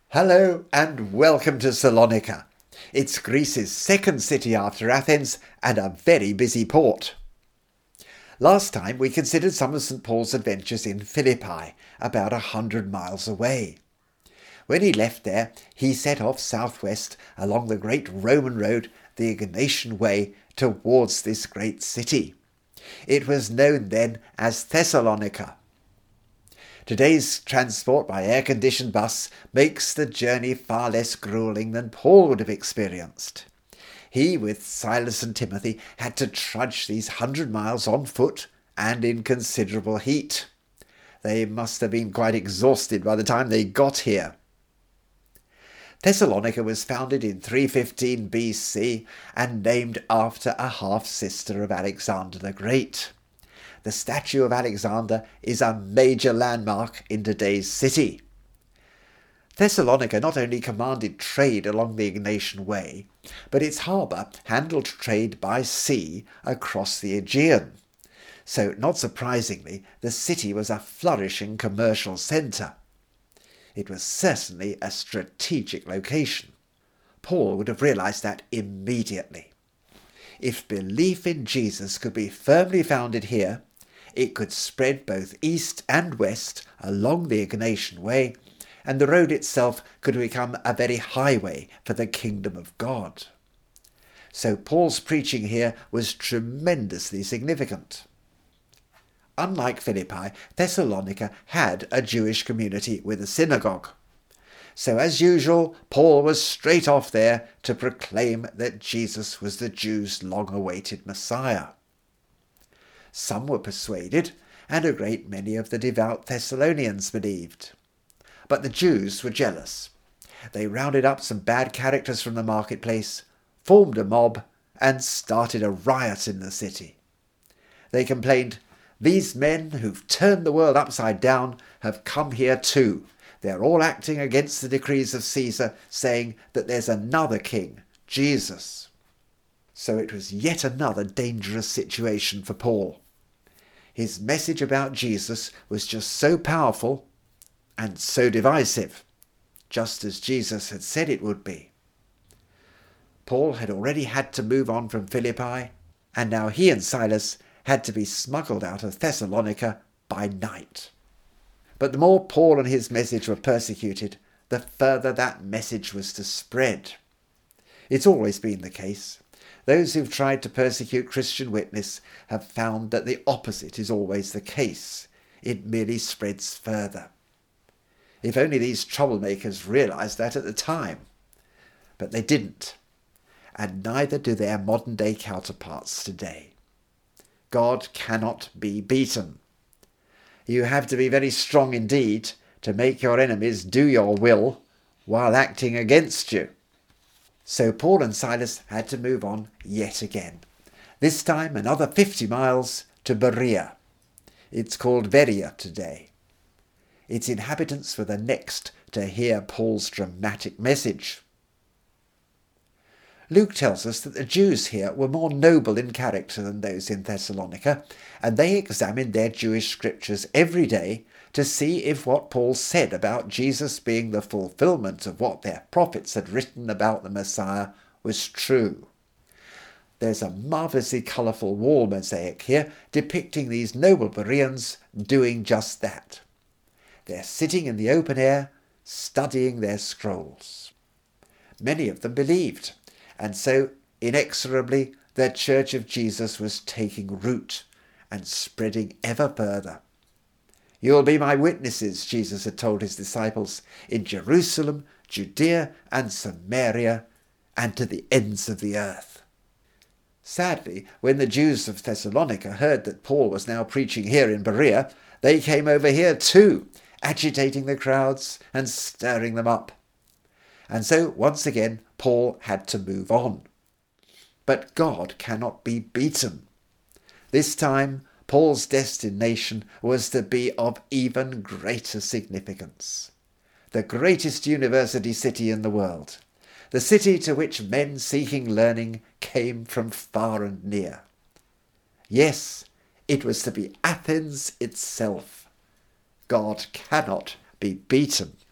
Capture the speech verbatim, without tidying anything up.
Hello and welcome to Salonika. It's Greece's second city after Athens and a very busy port. Last time we considered some of Saint Paul's adventures in Philippi, about a hundred miles away. When he left there, he set off southwest along the great Roman road, the Egnatian Way, towards this great city. It was known then as Thessalonica. Today's transport by air-conditioned bus makes the journey far less gruelling than Paul would have experienced. He, with Silas and Timothy, had to trudge these hundred miles on foot and in considerable heat. They must have been quite exhausted by the time they got here. Thessalonica was founded in three fifteen B C and named after a half-sister of Alexander the Great. The statue of Alexander is a major landmark in today's city. Thessalonica not only commanded trade along the Egnatian Way, but its harbour handled trade by sea across the Aegean. So, not surprisingly, the city was a flourishing commercial centre. It was certainly a strategic location. Paul would have realised that immediately. If belief in Jesus could be firmly founded here, it could spread both east and west along the Egnatian Way, and the road itself could become a very highway for the kingdom of God. So Paul's preaching here was tremendously significant. Unlike Philippi, Thessalonica had a Jewish community with a synagogue. So as usual, Paul was straight off there to proclaim that Jesus was the Jews' long-awaited Messiah. Some were persuaded, and a great many of the devout Thessalonians believed. But the Jews were jealous. They rounded up some bad characters from the marketplace, formed a mob, and started a riot in the city. They complained, "These men who've turned the world upside down have come here too. They're all acting against the decrees of Caesar, saying that there's another king, Jesus." So it was yet another dangerous situation for Paul. His message about Jesus was just so powerful and so divisive, just as Jesus had said it would be. Paul had already had to move on from Philippi, and now he and Silas had to be smuggled out of Thessalonica by night. But the more Paul and his message were persecuted, the further that message was to spread. It's always been the case. Those who've tried to persecute Christian witness have found that the opposite is always the case. It merely spreads further. If only these troublemakers realised that at the time. But they didn't. And neither do their modern-day counterparts today. God cannot be beaten. You have to be very strong indeed to make your enemies do your will while acting against you. So Paul and Silas had to move on yet again. This time another fifty miles to Berea. It's called Veria today. Its inhabitants were the next to hear Paul's dramatic message. Luke tells us that the Jews here were more noble in character than those in Thessalonica, and they examined their Jewish scriptures every day to see if what Paul said about Jesus being the fulfillment of what their prophets had written about the Messiah was true. There's a marvellously colourful wall mosaic here depicting these noble Bereans doing just that. They're sitting in the open air, studying their scrolls. Many of them believed, and so inexorably the Church of Jesus was taking root and spreading ever further. "You'll be my witnesses," Jesus had told his disciples, "in Jerusalem, Judea and Samaria, and to the ends of the earth." Sadly, when the Jews of Thessalonica heard that Paul was now preaching here in Berea, they came over here too, agitating the crowds and stirring them up. And so, once again, Paul had to move on. But God cannot be beaten. This time, Paul's destination was to be of even greater significance. The greatest university city in the world, the city to which men seeking learning came from far and near. Yes, it was to be Athens itself. God cannot be beaten.